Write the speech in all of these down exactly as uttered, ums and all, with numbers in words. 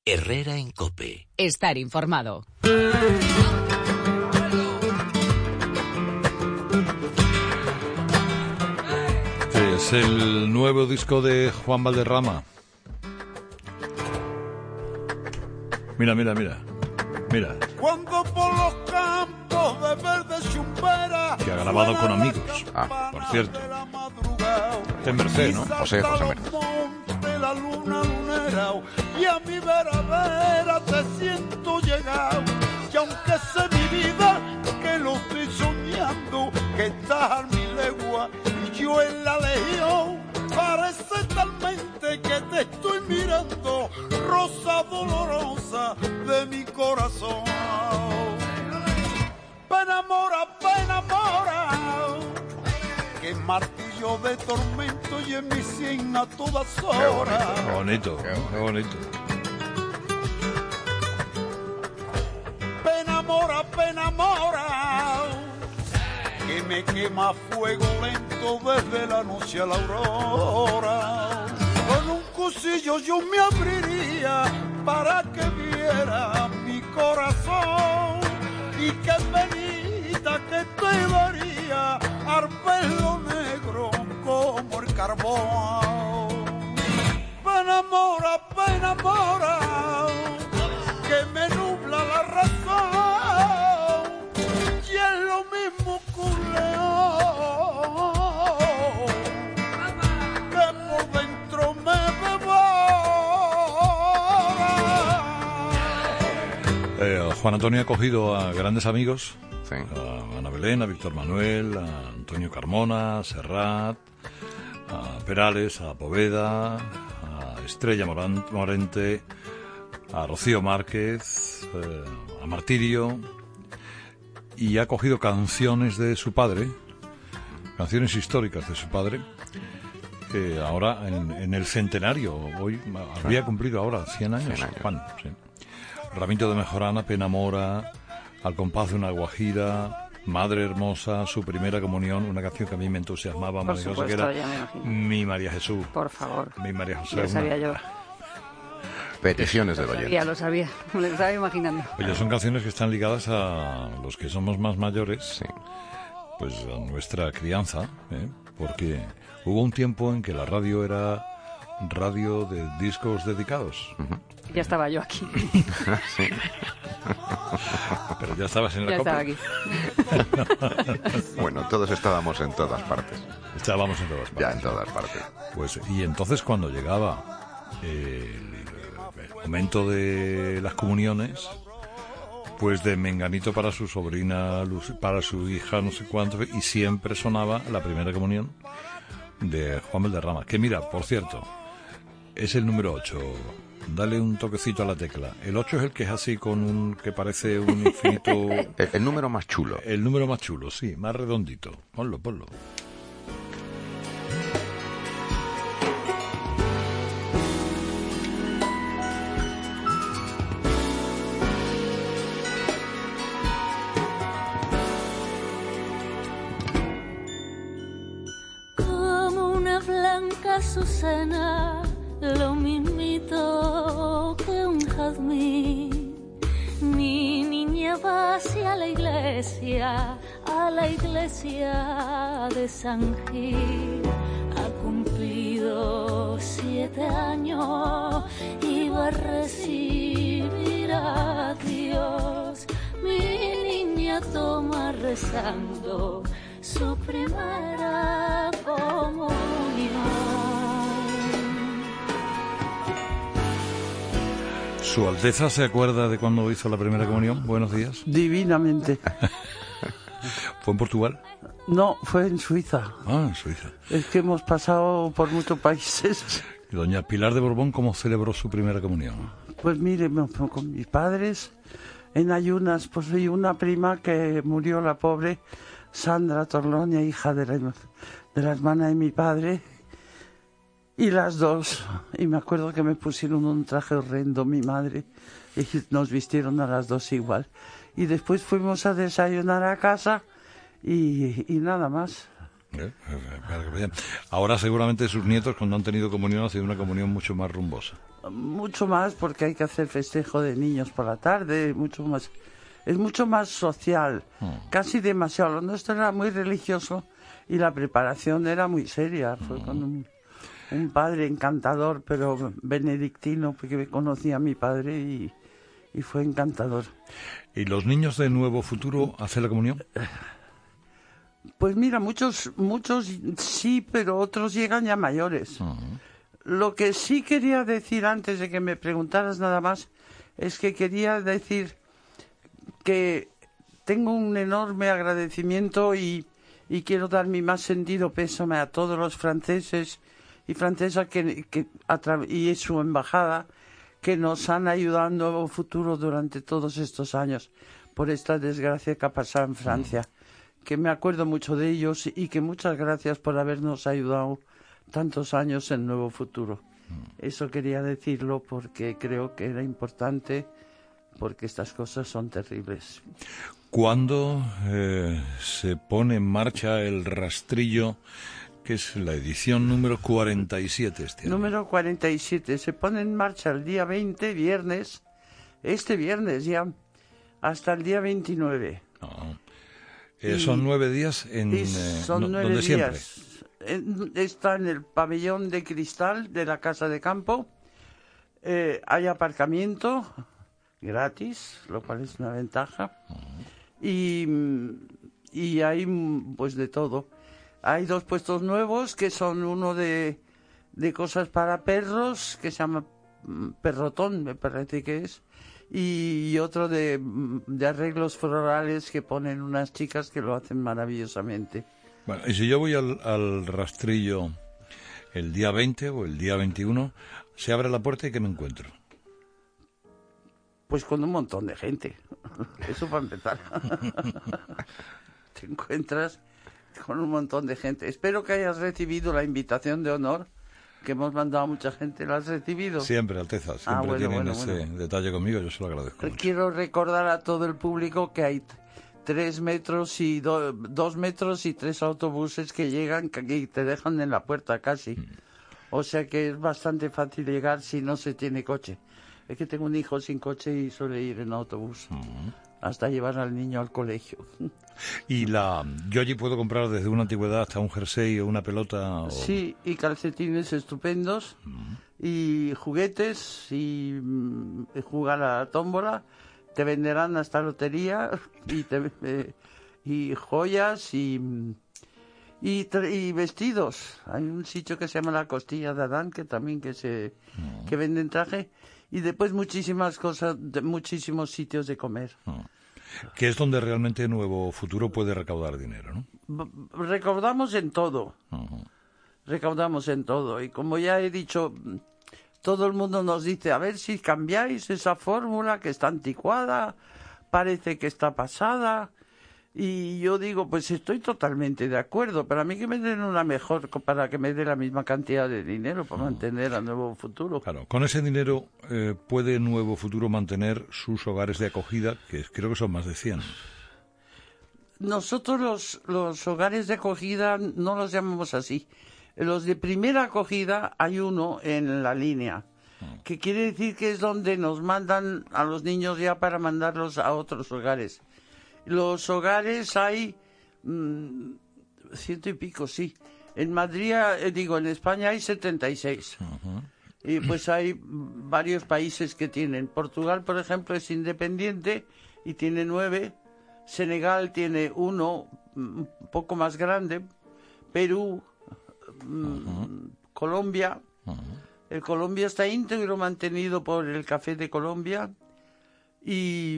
Herrera en COPE. Estar informado. Es el nuevo disco de Juan Valderrama. Mira, mira, mira. Mira. Cuando por los campos de verde chumbera, que ha grabado con amigos. Ah, por cierto. Este es Merced, ¿no? José, José Merced. La luna lunera, y a mi vera vera te siento llegado. Y aunque sé mi vida que lo estoy soñando, que estás a mi legua y yo en la legión, parece talmente que te estoy mirando, rosa dolorosa de mi corazón. Ven enamora, ven enamora, que martillo de tormento y en mi sien a todas horas. Qué bonito, qué bonito. Ven enamora, ven enamora, que me quema fuego lento desde la noche a la aurora. Con un cuchillo yo me abriría para que viera mi corazón y que penita que te daría al verlo negro como el carbón. Ven enamora, ven enamora, que me nubla la razón y es lo mismo que un león que por dentro me devora. Eh, Juan Antonio ha cogido a grandes amigos. Sí. A Ana Belén, a Víctor Manuel, a Antonio Carmona, a Serrat, a Perales, a Poveda, a Estrella Moran- Morente, a Rocío Márquez, eh, a Martirio, y ha cogido canciones de su padre, canciones históricas de su padre, que ahora en, en el centenario, hoy había cumplido ahora cien años, cien años. Juan, sí. Ramito de Mejorana, Pena Mora, Al compás de una guajira, Madre Hermosa, Su primera comunión, una canción que a mí me entusiasmaba, Por maravillosa, que supuesto, era ya me imagino. Mi María Jesús. Por favor. Mi María José. Ya sabía yo. Peticiones del Ya oyente. lo sabía, me lo estaba imaginando. Oye, son canciones que están ligadas a los que somos más mayores, Sí. pues a nuestra crianza, ¿eh? Porque hubo un tiempo en que la radio era radio de discos dedicados. Ujú. Ya estaba yo aquí. Sí. Pero ya estabas en la Ya copa. estaba aquí. Bueno, todos estábamos en todas partes. Estábamos en todas partes. Ya en todas partes. Pues, y entonces cuando llegaba el, el momento de las comuniones, pues de Menganito para su sobrina, Luz- para su hija, no sé cuánto, y siempre sonaba la primera comunión de Juan Valderrama. Que mira, por cierto, es el número ocho. Dale un toquecito a la tecla. El ocho es el que es así con un que parece un infinito. El, el número más chulo. El número más chulo, sí, más redondito. Ponlo, ponlo. Como una blanca azucena, lo mismito que un jazmín. Mi niña va hacia la iglesia, a la iglesia de San Gil. Ha cumplido siete años y va a recibir a Dios. Mi niña toma rezando su primera comunión. ¿Su Alteza se acuerda de cuando hizo la primera comunión? Buenos días. Divinamente. ¿Fue en Portugal? No, fue en Suiza. Ah, en Suiza. Es que hemos pasado por muchos países. ¿Y doña Pilar de Borbón cómo celebró su primera comunión? Pues mire, me- con mis padres en ayunas, pues vi una prima que murió, la pobre Sandra Torlonia, hija de la, de la hermana de mi padre, y las dos. Y me acuerdo que me pusieron un traje horrendo mi madre y nos vistieron a las dos igual. Y después fuimos a desayunar a casa y, y nada más. Eh, eh, Ahora seguramente sus nietos, cuando han tenido comunión, han sido una comunión mucho más rumbosa. Mucho más, porque hay que hacer festejo de niños por la tarde, mucho más. Es mucho más social, mm. casi demasiado. Lo nuestro era muy religioso y la preparación era muy seria. Fue mm. con un, un padre encantador, pero benedictino, porque conocía a mi padre y, y fue encantador. ¿Y los niños de Nuevo Futuro hacen la comunión? Pues mira, muchos, muchos sí, pero otros llegan ya mayores. Uh-huh. Lo que sí quería decir antes de que me preguntaras nada más, es que quería decir que tengo un enorme agradecimiento y, y quiero dar mi más sentido pésame a todos los franceses y francesas que, que a tra- y su embajada que nos han ayudado en Nuevo Futuro durante todos estos años por esta desgracia que ha pasado en Francia. Uh-huh. Que me acuerdo mucho de ellos y que muchas gracias por habernos ayudado tantos años en Nuevo Futuro. Eso quería decirlo porque creo que era importante, porque estas cosas son terribles. ¿Cuándo eh, se pone en marcha el rastrillo, que es la edición número cuarenta y siete este año? Número cuarenta y siete. Se pone en marcha el día veinte, viernes, este viernes ya, hasta el día veintinueve. Ah. Eh, son nueve días en eh, son no, nueve donde días. siempre. En, está en el pabellón de cristal de la Casa de Campo. Eh, hay aparcamiento gratis, lo cual es una ventaja. Uh-huh. Y, y hay pues de todo. Hay dos puestos nuevos que son uno de, de cosas para perros, que se llama Perrotón, me parece que es. Y otro de, de arreglos florales que ponen unas chicas que lo hacen maravillosamente. Bueno, y si yo voy al, al rastrillo el día veinte o el día veintiuno, se abre la puerta y ¿qué me encuentro? Pues con un montón de gente. Eso para empezar. Te encuentras con un montón de gente. Espero que hayas recibido la invitación de honor que hemos mandado a mucha gente. ¿La has recibido? Siempre, Alteza. Siempre ah, bueno, tienen bueno, ese bueno. detalle conmigo. Yo se lo agradezco mucho. Quiero recordar a todo el público que hay tres metros y do, dos metros y tres autobuses que llegan y te dejan en la puerta casi. Mm. O sea que es bastante fácil llegar si no se tiene coche. Es que tengo un hijo sin coche y suele ir en autobús. Mm. Hasta llevar al niño al colegio. Y la yo allí puedo comprar desde una antigüedad hasta un jersey o una pelota. O... Sí, y calcetines estupendos, mm. y juguetes, y, y jugar a la tómbola. Te venderán hasta lotería, y, te, eh, y joyas, y, y, y vestidos. Hay un sitio que se llama La Costilla de Adán, que también que se mm. que venden traje. Y después muchísimas cosas, de muchísimos sitios de comer. Mm. Que es donde realmente Nuevo Futuro puede recaudar dinero, ¿no? Recaudamos en todo. Uh-huh. Recaudamos en todo. Y como ya he dicho, todo el mundo nos dice, a ver si cambiáis esa fórmula que está anticuada, parece que está pasada. Y yo digo, pues estoy totalmente de acuerdo. Para mí que me den una mejor, para que me dé la misma cantidad de dinero para uh-huh. mantener a Nuevo Futuro. Claro, con ese dinero eh, puede Nuevo Futuro mantener sus hogares de acogida, que creo que son más de cien. Nosotros los, los hogares de acogida no los llamamos así. Los de primera acogida hay uno en la línea, uh-huh. que quiere decir que es donde nos mandan a los niños ya para mandarlos a otros hogares. Los hogares hay mmm, ciento y pico, sí. En Madrid, eh, digo, en España hay setenta y seis. Uh-huh. Y pues hay varios países que tienen. Portugal, por ejemplo, es independiente y tiene nueve. Senegal tiene uno, un poco más grande. Perú, uh-huh. Colombia. Uh-huh. El Colombia está íntegro mantenido por el Café de Colombia. Y...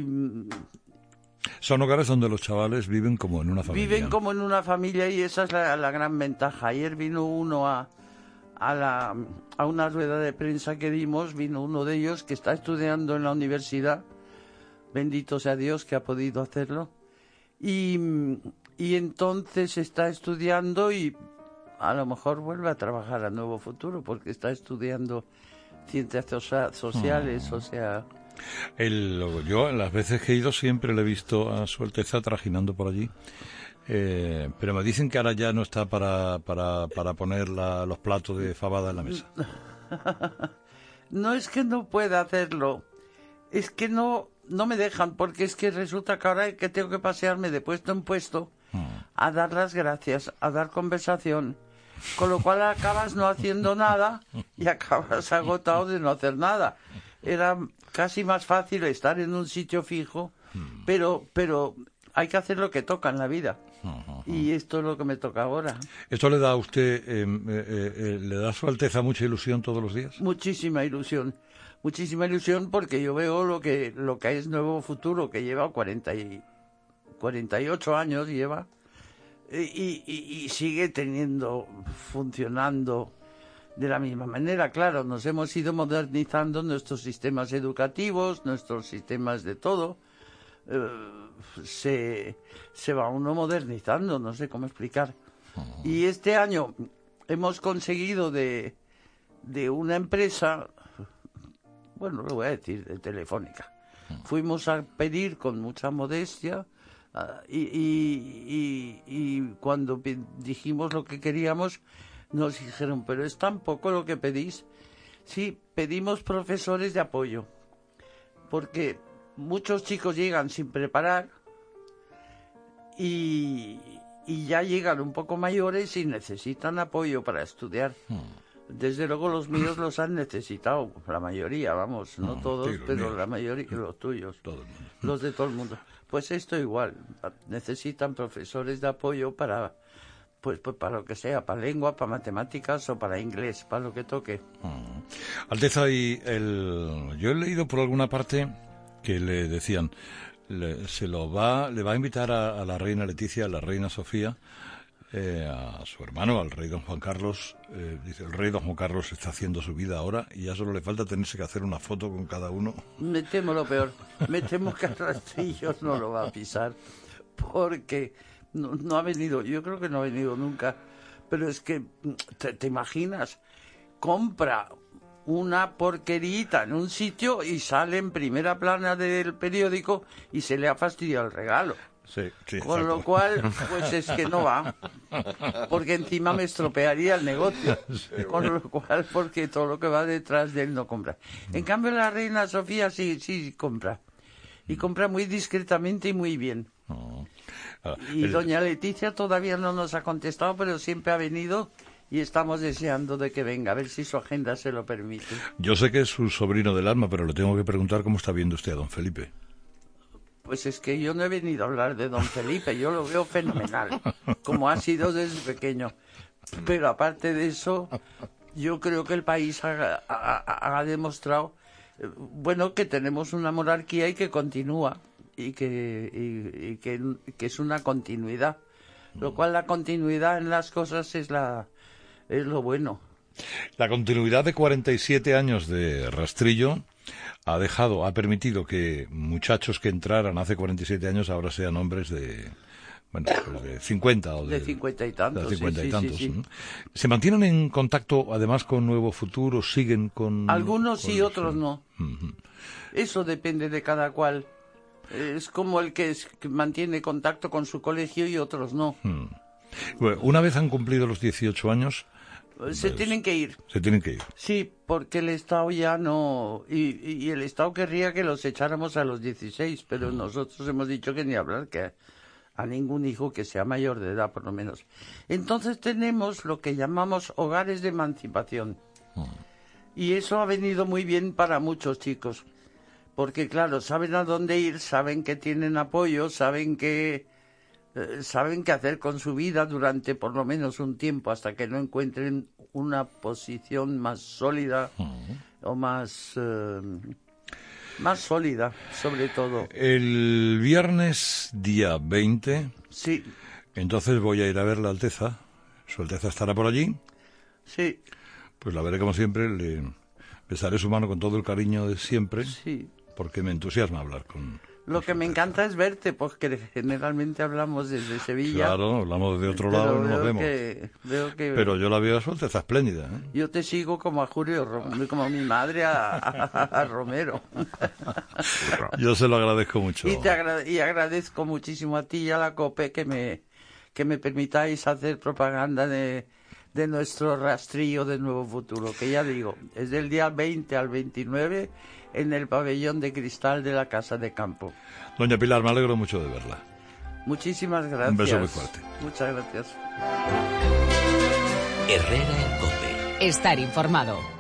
son hogares donde los chavales viven como en una familia. Viven como en una familia y esa es la, la gran ventaja. Ayer vino uno a, a, la, a una rueda de prensa que dimos, vino uno de ellos que está estudiando en la universidad. Bendito sea Dios que ha podido hacerlo. Y, y entonces está estudiando y a lo mejor vuelve a trabajar a Nuevo Futuro porque está estudiando ciencias sociales, hmm. o sea... El, yo, las veces que he ido, siempre le he visto a Su Alteza trajinando por allí Eh, pero me dicen que ahora ya no está para, para, para poner la, los platos de fabada en la mesa. No es que no pueda hacerlo, es que no, no me dejan, porque es que resulta que ahora que tengo que pasearme de puesto en puesto a dar las gracias, a dar conversación, con lo cual acabas no haciendo nada y acabas agotado de no hacer nada. Era casi más fácil estar en un sitio fijo, pero, pero hay que hacer lo que toca en la vida. Y esto es lo que me toca ahora. ¿Esto le da a usted, eh, eh, eh, le da a su Alteza mucha ilusión todos los días? Muchísima ilusión, muchísima ilusión, porque yo veo lo que lo que es Nuevo Futuro, que lleva cuarenta y, cuarenta y ocho años, lleva, y, y, y sigue teniendo, funcionando de la misma manera. Claro, nos hemos ido modernizando nuestros sistemas educativos, nuestros sistemas de todo. Uh, se, se va uno modernizando, no sé cómo explicar. Uh-huh. Y este año hemos conseguido de, de una empresa, bueno, lo voy a decir, de Telefónica. Uh-huh. Fuimos a pedir con mucha modestia uh, y, y, y, y cuando pe- dijimos lo que queríamos, nos dijeron, pero es tan poco lo que pedís. Sí, pedimos profesores de apoyo, porque muchos chicos llegan sin preparar y, y ya llegan un poco mayores y necesitan apoyo para estudiar. Desde luego los míos los han necesitado, la mayoría, vamos, no, no todos, sí, pero míos. La mayoría, los tuyos, todo el mundo. Los de todo el mundo. Pues esto igual, necesitan profesores de apoyo para, pues, pues para lo que sea, para lengua, para matemáticas o para inglés, para lo que toque. Uh-huh. Alteza, y el, yo he leído por alguna parte que le decían, le, se lo va, le va a invitar a, a la reina Leticia, a la reina Sofía, eh, a su hermano, al rey don Juan Carlos. Eh, dice, el rey don Juan Carlos está haciendo su vida ahora y ya solo le falta tenerse que hacer una foto con cada uno. Me temo lo peor, me temo que a rastrillos no lo va a pisar, porque no, no ha venido, yo creo que no ha venido nunca, pero es que, te, te imaginas, compra una porquerita en un sitio y sale en primera plana del periódico y se le ha fastidiado el regalo. Sí, sí, Con exacto. lo cual, pues es que no va, porque encima me estropearía el negocio. Sí, con bueno. Lo cual, porque todo lo que va detrás de él no compra. En cambio, la reina Sofía sí, sí compra. Y compra muy discretamente y muy bien. Oh. Ah, y el... doña Leticia todavía no nos ha contestado, pero siempre ha venido y estamos deseando de que venga, a ver si su agenda se lo permite. Yo sé que es su sobrino del alma, pero le tengo que preguntar cómo está viendo usted a don Felipe. Pues es que yo no he venido a hablar de don Felipe, yo lo veo fenomenal, como ha sido desde pequeño. Pero aparte de eso, yo creo que el país ha, ha, ha demostrado, bueno, que tenemos una monarquía y que continúa, y que, y, y que, que es una continuidad. Lo cual la continuidad en las cosas es, la, es lo bueno. La continuidad de cuarenta y siete años de Rastrillo ha dejado, ha permitido que muchachos que entraran hace cuarenta y siete años ahora sean hombres de, bueno, pues de cincuenta o de, de cincuenta y tantos. De cincuenta sí, y sí, tantos. Sí, sí. ¿No? ¿Se mantienen en contacto además con Nuevo Futuro? ¿Siguen con...? Algunos con sí, los... otros no. Uh-huh. Eso depende de cada cual. Es como el que, es, que mantiene contacto con su colegio y otros no. Uh-huh. Bueno, una vez han cumplido los dieciocho años... Se pues, tienen que ir. Se tienen que ir. Sí, porque el Estado ya no... Y, y el Estado querría que los echáramos a los dieciséis, pero uh-huh. nosotros hemos dicho que ni hablar, que a, a ningún hijo que sea mayor de edad, por lo menos. Entonces tenemos lo que llamamos hogares de emancipación. Uh-huh. Y eso ha venido muy bien para muchos chicos. Porque, claro, saben a dónde ir, saben que tienen apoyo, saben que... saben qué hacer con su vida durante por lo menos un tiempo hasta que no encuentren una posición más sólida uh-huh. o más eh, más sólida, sobre todo. El viernes día veinte, sí. Entonces voy a ir a ver la Alteza. Su Alteza estará por allí. Sí. Pues la veré como siempre, le besaré su mano con todo el cariño de siempre. Sí. Porque me entusiasma hablar con... Lo que me encanta es verte, porque generalmente hablamos desde Sevilla. Claro, hablamos de otro lado y no nos vemos. Que, veo que... Pero yo la veo a su Alteza espléndida, ¿eh? Yo te sigo como a Julio, como a mi madre a, a, a Romero. Yo se lo agradezco mucho. Y, te agrade- y agradezco muchísimo a ti y a la COPE que me, que me permitáis hacer propaganda de, de nuestro rastrillo de Nuevo Futuro, que ya digo, es del día veinte al veintinueve en el pabellón de cristal de la Casa de Campo. Doña Pilar, me alegro mucho de verla. Muchísimas gracias. Un beso muy fuerte. Muchas gracias. Herrera en COPE. Estar informado.